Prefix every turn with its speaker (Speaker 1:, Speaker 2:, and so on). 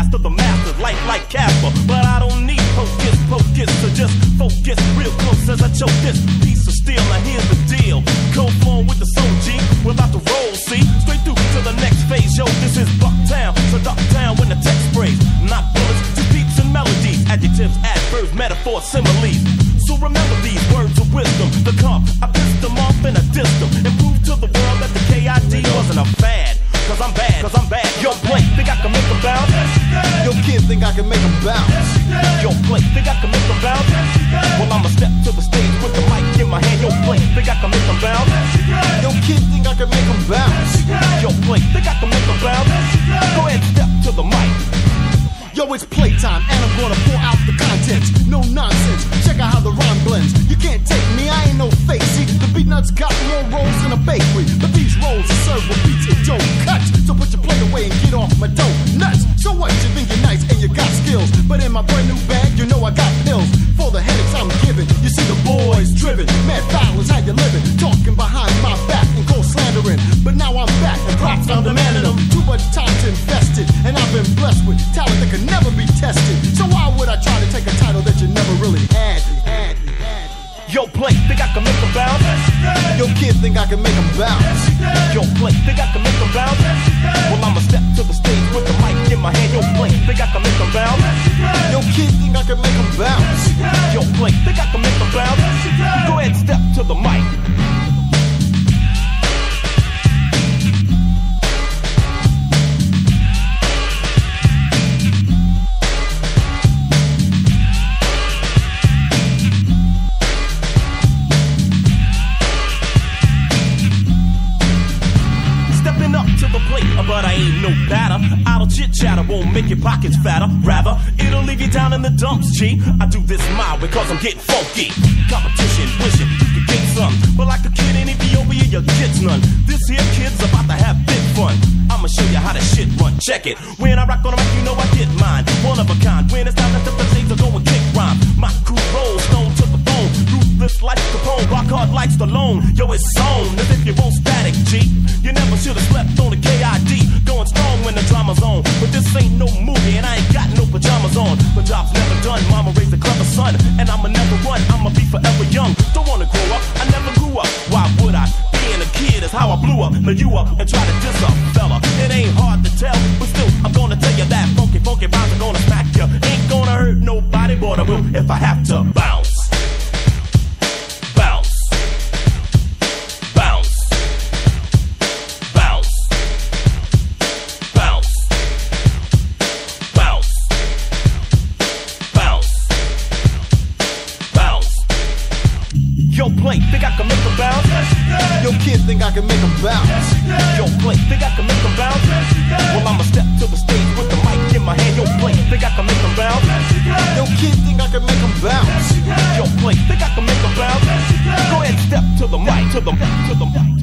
Speaker 1: master the masters, like Casper. But I don't need focus, so just focus real close as I choke this piece of steel. Now here's the deal, cold phone with the soul G, we're about to roll, see, straight through to the next phase. Yo, this is Bucktown, so Ducktown when the text sprays, not bullets, just beats and melodies, adjectives, adverbs, metaphors, similes. So remember these words of wisdom, the comp, I pissed them off and I dissed them, and proved to the world that the KID wasn't a fad. Cause I'm bad, Yo, play, think I can make them bounce?
Speaker 2: Yo, kid, think I can make them bounce?
Speaker 1: Yo, play, think I can make them bounce? Well, I'ma step to the stage with the mic in my hand. Yo, play, think I can make them bounce?
Speaker 2: Yo, kid, think I can make them bounce?
Speaker 1: Yo, play, think I can make them bounce? Go ahead, step to the mic.
Speaker 2: Yo, it's playtime, and I'm gonna pour out the contents. No nonsense, check out how the rhyme blends. You can't take me, I ain't no fake. See, the beat nuts got more rolls in a bakery, but these rolls are served with beats and dough cuts. So put your plate away and get off my dough nuts. So what, you think you're nice and you got skills, but in my brand new bag, you know I got pills for the headaches I'm giving. You see the boys driven, mad foul is how you living, talking behind my back and cold slandering. But now I'm back and props I'm demanding them. Too much time's invested, and I've been blessed with talent that can never be tested. So why would I try to take a title that you never really had?
Speaker 1: Yo, play, think I can make them bounce?
Speaker 2: Yo, kid, think I can make them bounce?
Speaker 1: Yo, play, think I can make them bounce? Well, I'ma step to the stage with the mic in my hand. Yo, play, think I can make them bounce?
Speaker 2: Yo, kid, think I can make them bounce?
Speaker 1: Yo, play, think I can make them bounce? Go ahead, step to the mic. But I ain't no batter. Idle chit chatter won't make your pockets fatter. Rather, it'll leave you down in the dumps, G. I do this my way cause I'm getting funky. Competition, wishing you could get some, but like a kid in Ethiopia, you get none. This here kid's about to have big fun. I'ma show you how the shit run. Check it. When I rock on the mic, you know I get mine. One of a kind. When it's time to step the stage, I go and kick rhyme. My crew rolls stone to the bone. Ruthless like Capone, rock hard like Stallone. Yo, it's on as if you're on static, G. You never should've slept on the KID. Going strong when the drama's on, but this ain't no movie and I ain't got no pajamas on. The job's never done, mama raised a clever son, and I'ma never run, I'ma be forever young. Don't wanna grow up, I never grew up. Why would I? Being a kid is how I blew up. Now you up and try to diss a fella. It ain't hard to tell, but still I'm gonna tell you that funky rhymes are gonna smack ya. Ain't gonna hurt nobody, but I will if I have to bounce. Yo, play, think I can make them bounce?
Speaker 2: Yo, kid, think I can make them bounce?
Speaker 1: Yo, play, think I can make them bounce? Well, I'ma step to the stage with the mic in my hand. Yo, play, think I can make them bounce?
Speaker 2: Yo, kid, think I can make them bounce?
Speaker 1: Yo, play, think I can make them bounce? Go ahead, step to the mic, to the